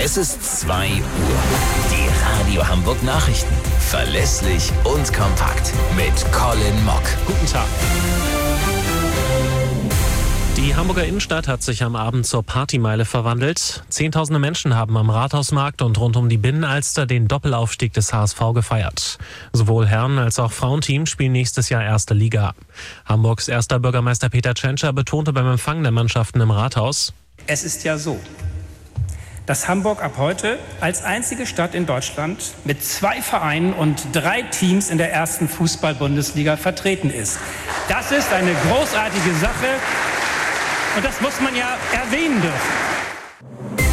Es ist 2 Uhr. Die Radio Hamburg Nachrichten. Verlässlich und kompakt. Mit Colin Mock. Guten Tag. Die Hamburger Innenstadt hat sich am Abend zur Partymeile verwandelt. Zehntausende Menschen haben am Rathausmarkt und rund um die Binnenalster den Doppelaufstieg des HSV gefeiert. Sowohl Herren- als auch Frauenteam spielen nächstes Jahr 1. Liga. Hamburgs erster Bürgermeister Peter Tschentscher betonte beim Empfang der Mannschaften im Rathaus: Es ist ja so, dass Hamburg ab heute als einzige Stadt in Deutschland mit 2 Vereinen und 3 Teams in der ersten Fußball-Bundesliga vertreten ist. Das ist eine großartige Sache. Und das muss man ja erwähnen dürfen.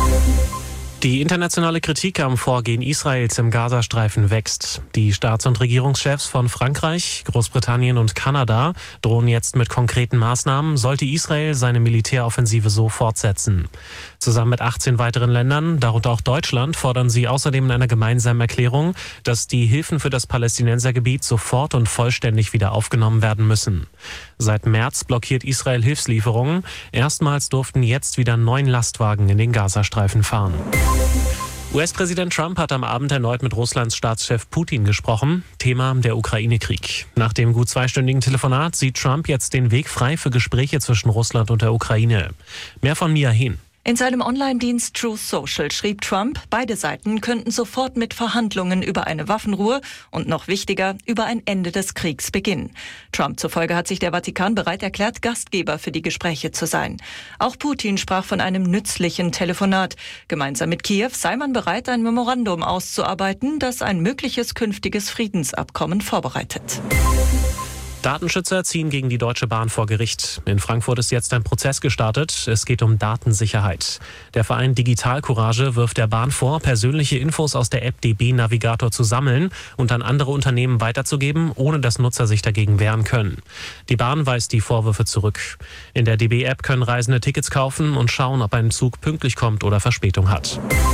Die internationale Kritik am Vorgehen Israels im Gazastreifen wächst. Die Staats- und Regierungschefs von Frankreich, Großbritannien und Kanada drohen jetzt mit konkreten Maßnahmen, sollte Israel seine Militäroffensive so fortsetzen. Zusammen mit 18 weiteren Ländern, darunter auch Deutschland, fordern sie außerdem in einer gemeinsamen Erklärung, dass die Hilfen für das Palästinensergebiet sofort und vollständig wieder aufgenommen werden müssen. Seit März blockiert Israel Hilfslieferungen. Erstmals durften jetzt wieder 9 Lastwagen in den Gazastreifen fahren. US-Präsident Trump hat am Abend erneut mit Russlands Staatschef Putin gesprochen. Thema der Ukraine-Krieg. Nach dem gut 2-stündigen Telefonat sieht Trump jetzt den Weg frei für Gespräche zwischen Russland und der Ukraine. Mehr von Mia Hehn. In seinem Online-Dienst Truth Social schrieb Trump, beide Seiten könnten sofort mit Verhandlungen über eine Waffenruhe und noch wichtiger, über ein Ende des Kriegs beginnen. Trump zufolge hat sich der Vatikan bereit erklärt, Gastgeber für die Gespräche zu sein. Auch Putin sprach von einem nützlichen Telefonat. Gemeinsam mit Kiew sei man bereit, ein Memorandum auszuarbeiten, das ein mögliches künftiges Friedensabkommen vorbereitet. Datenschützer ziehen gegen die Deutsche Bahn vor Gericht. In Frankfurt ist jetzt ein Prozess gestartet. Es geht um Datensicherheit. Der Verein Digital Courage wirft der Bahn vor, persönliche Infos aus der App DB Navigator zu sammeln und an andere Unternehmen weiterzugeben, ohne dass Nutzer sich dagegen wehren können. Die Bahn weist die Vorwürfe zurück. In der DB-App können Reisende Tickets kaufen und schauen, ob ein Zug pünktlich kommt oder Verspätung hat.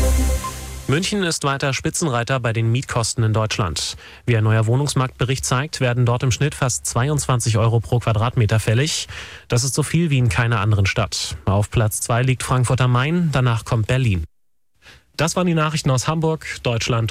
München ist weiter Spitzenreiter bei den Mietkosten in Deutschland. Wie ein neuer Wohnungsmarktbericht zeigt, werden dort im Schnitt fast 22 € pro Quadratmeter fällig. Das ist so viel wie in keiner anderen Stadt. Auf Platz 2 liegt Frankfurt am Main, danach kommt Berlin. Das waren die Nachrichten aus Hamburg, Deutschland